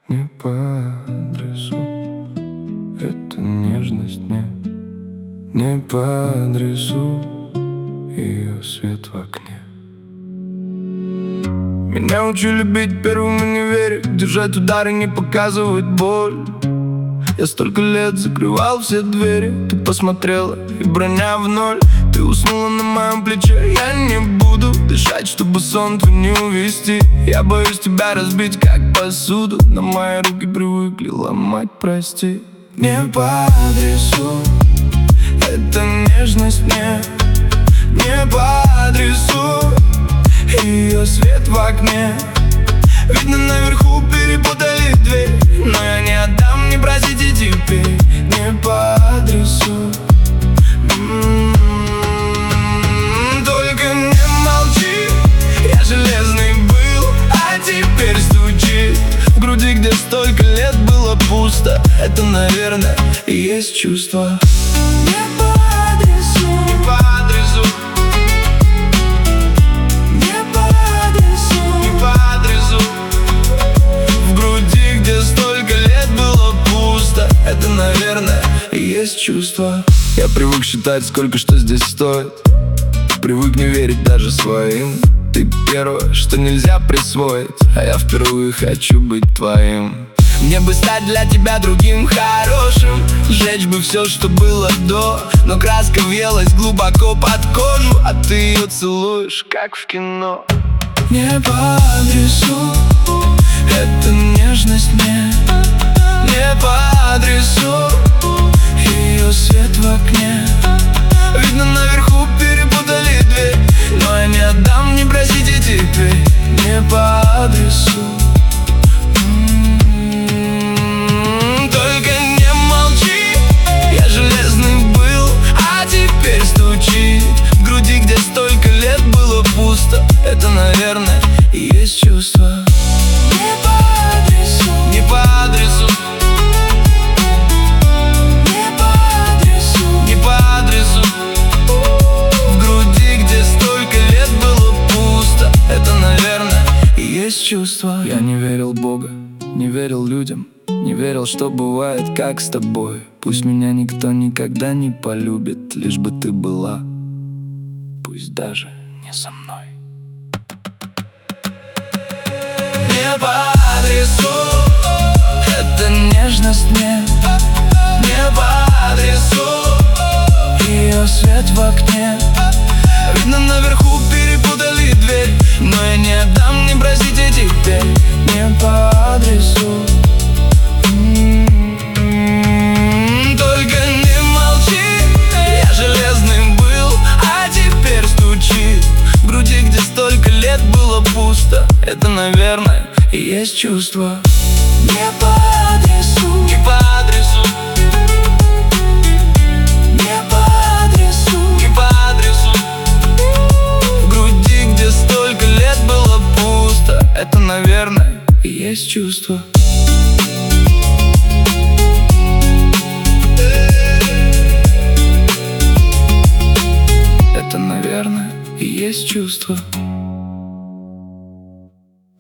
Не по адресу, это нежность не по адресу, ее свет в окне. Меня учили бить первым в универе, держать удары, не показывать боль. Я столько лет закрывал все двери, ты посмотрела, и броня в ноль. Ты уснула на моем плече, я не буду дышать, чтобы сон твой не увести. Я боюсь тебя разбить, как посуду, но мои руки привыкли ломать, прости. Не по адресу, это нежность не по адресу, ее свет в окне. Видно, наверху перепутали дверь, но я не отдам, не просите теперь. Не по адресу. Только не молчи, я железный был, а теперь стучит в груди, где столько лет было пусто. Это, наверное, и есть чувство. Не по адресу, не по адресу. Это, наверное, и есть чувство. Я привык считать, сколько что здесь стоит. Привык не верить даже своим. Ты первое, что нельзя присвоить, а я впервые хочу быть твоим. Мне бы стать для тебя другим хорошим, сжечь бы все, что было до. Но краска въелась глубоко под кожу, а ты ее целуешь, как в кино. Не по адресу, это нежность не по адресу, ее свет в окне. Видно, наверху перепутали дверь, но я не отдам, не просите теперь. Не по адресу. Только не молчи, я железный был, а теперь стучит в груди, где столько лет было пусто. Это, наверное, и есть чувство. Не по адресу, не по адресу. Чувства. Я не верил в Бога, не верил людям, не верил, что бывает, как с тобой. Пусть меня никто никогда не полюбит, лишь бы ты была, пусть даже не со мной. Не по адресу, это нежность не по адресу, ее свет в окне. Видно, наверху перепутали дверь, но я не отдам, не просите теперь. Не по адресу. Только не молчи, я железный был, а теперь стучит в груди, где столько лет было пусто. Это, наверное, и есть чувство. Не по адресу, не по адресу. Это, наверное, и есть чувство. Это, наверное, и есть чувство.